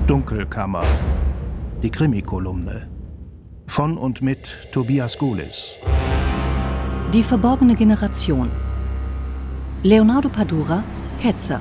Dunkelkammer. Die Krimikolumne. Von und mit Tobias Gulis. Die verborgene Generation. Leonardo Padura, Ketzer.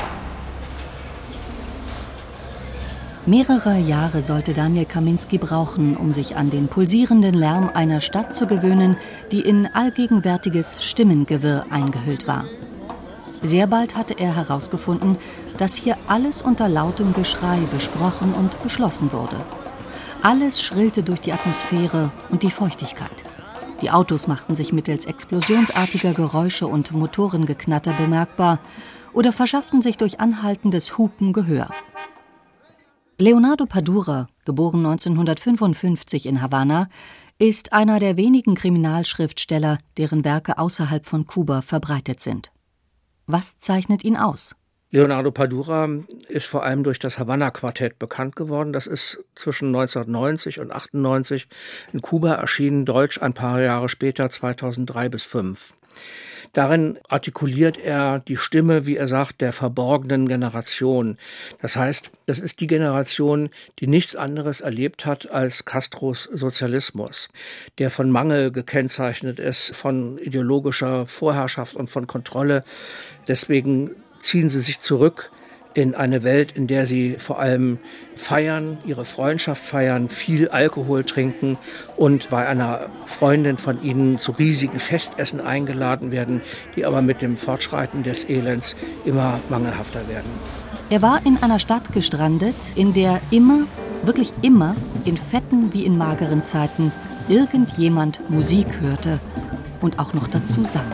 Mehrere Jahre sollte Daniel Kamiński brauchen, um sich an den pulsierenden Lärm einer Stadt zu gewöhnen, die in allgegenwärtiges Stimmengewirr eingehüllt war. Sehr bald hatte er herausgefunden, dass hier alles unter lautem Geschrei besprochen und beschlossen wurde. Alles schrillte durch die Atmosphäre und die Feuchtigkeit. Die Autos machten sich mittels explosionsartiger Geräusche und Motorengeknatter bemerkbar oder verschafften sich durch anhaltendes Hupen Gehör. Leonardo Padura, geboren 1955 in Havanna, ist einer der wenigen Kriminalschriftsteller, deren Werke außerhalb von Kuba verbreitet sind. Was zeichnet ihn aus? Leonardo Padura ist vor allem durch das Havanna-Quartett bekannt geworden. Das ist zwischen 1990 und 1998 in Kuba erschienen, deutsch ein paar Jahre später, 2003 bis 2005. Darin artikuliert er die Stimme, wie er sagt, der verborgenen Generation. Das heißt, das ist die Generation, die nichts anderes erlebt hat als Castros Sozialismus, der von Mangel gekennzeichnet ist, von ideologischer Vorherrschaft und von Kontrolle. Deswegen ziehen sie sich zurück in eine Welt, in der sie vor allem feiern, ihre Freundschaft feiern, viel Alkohol trinken und bei einer Freundin von ihnen zu riesigen Festessen eingeladen werden, die aber mit dem Fortschreiten des Elends immer mangelhafter werden. Er war in einer Stadt gestrandet, in der immer, wirklich immer, in fetten wie in mageren Zeiten, irgendjemand Musik hörte und auch noch dazu sang.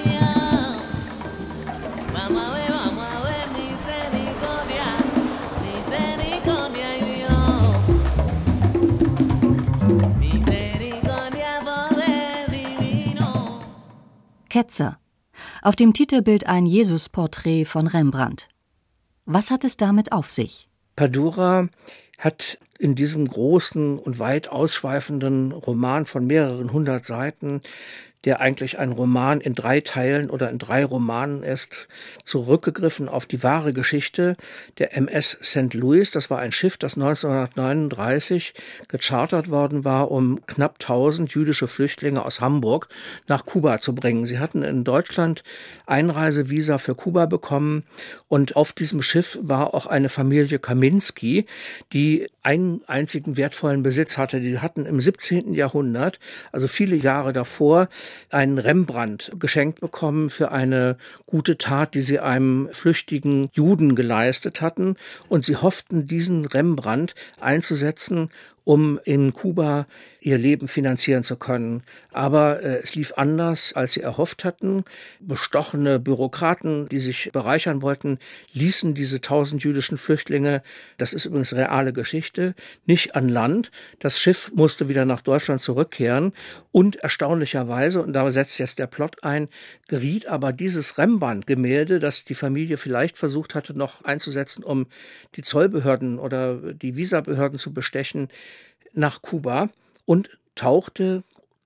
Ketzer. Auf dem Titelbild ein Jesusporträt von Rembrandt. Was hat es damit auf sich? Padura hat in diesem großen und weit ausschweifenden Roman von mehreren 100 Seiten, der eigentlich ein Roman in 3 Teilen oder in 3 Romanen ist, zurückgegriffen auf die wahre Geschichte der MS St. Louis. Das war ein Schiff, das 1939 gechartert worden war, um knapp 1000 jüdische Flüchtlinge aus Hamburg nach Kuba zu bringen. Sie hatten in Deutschland Einreisevisa für Kuba bekommen und auf diesem Schiff war auch eine Familie Kamiński, die einen einzigen wertvollen Besitz hatte. Die hatten im 17. Jahrhundert, also viele Jahre davor, einen Rembrandt geschenkt bekommen für eine gute Tat, die sie einem flüchtigen Juden geleistet hatten. Und sie hofften, diesen Rembrandt einzusetzen, um in Kuba ihr Leben finanzieren zu können. Aber es lief anders, als sie erhofft hatten. Bestochene Bürokraten, die sich bereichern wollten, ließen diese 1000 jüdischen Flüchtlinge, das ist übrigens reale Geschichte, nicht an Land. Das Schiff musste wieder nach Deutschland zurückkehren und erstaunlicherweise, und da setzt jetzt der Plot ein, geriet aber dieses Rembrandt-Gemälde, das die Familie vielleicht versucht hatte noch einzusetzen, um die Zollbehörden oder die Visabehörden zu bestechen, nach Kuba und tauchte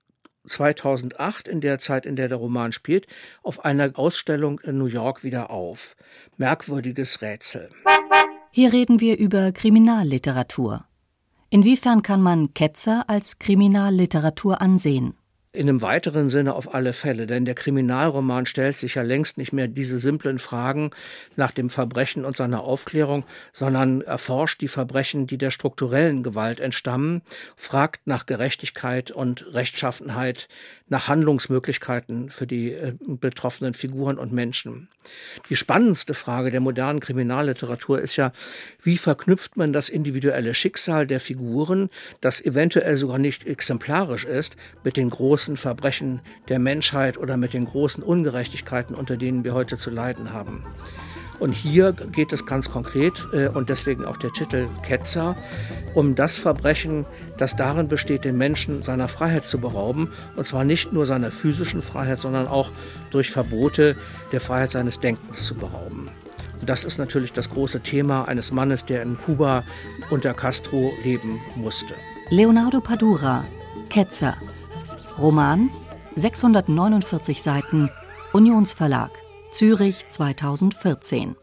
2008, in der Zeit, in der der Roman spielt, auf einer Ausstellung in New York wieder auf. Merkwürdiges Rätsel. Hier reden wir über Kriminalliteratur. Inwiefern kann man Ketzer als Kriminalliteratur ansehen? In einem weiteren Sinne auf alle Fälle, denn der Kriminalroman stellt sich ja längst nicht mehr diese simplen Fragen nach dem Verbrechen und seiner Aufklärung, sondern erforscht die Verbrechen, die der strukturellen Gewalt entstammen, fragt nach Gerechtigkeit und Rechtschaffenheit, nach Handlungsmöglichkeiten für die betroffenen Figuren und Menschen. Die spannendste Frage der modernen Kriminalliteratur ist ja, wie verknüpft man das individuelle Schicksal der Figuren, das eventuell sogar nicht exemplarisch ist, mit den großen Verbrechen der Menschheit oder mit den großen Ungerechtigkeiten, unter denen wir heute zu leiden haben. Und hier geht es ganz konkret, und deswegen auch der Titel Ketzer, um das Verbrechen, das darin besteht, den Menschen seiner Freiheit zu berauben. Und zwar nicht nur seiner physischen Freiheit, sondern auch durch Verbote der Freiheit seines Denkens zu berauben. Und das ist natürlich das große Thema eines Mannes, der in Kuba unter Castro leben musste. Leonardo Padura, Ketzer. Roman, 649 Seiten, Unionsverlag, Zürich 2014.